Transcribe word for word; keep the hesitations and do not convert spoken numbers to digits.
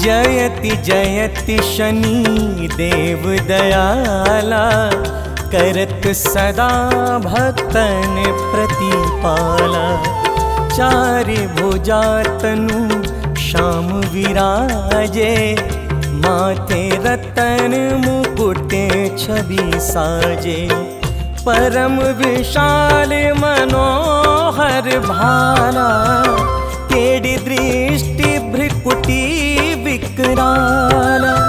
जयति जयति शनि देव दयाला, करत सदा भक्तन प्रतिपाला। चारि भुजा तनु श्याम विराजे, माथे रतन मुकुट छवि साजे। परम विशाल मनोहर भाला, केडी दृष्टि भ्रिकुटी विकराल।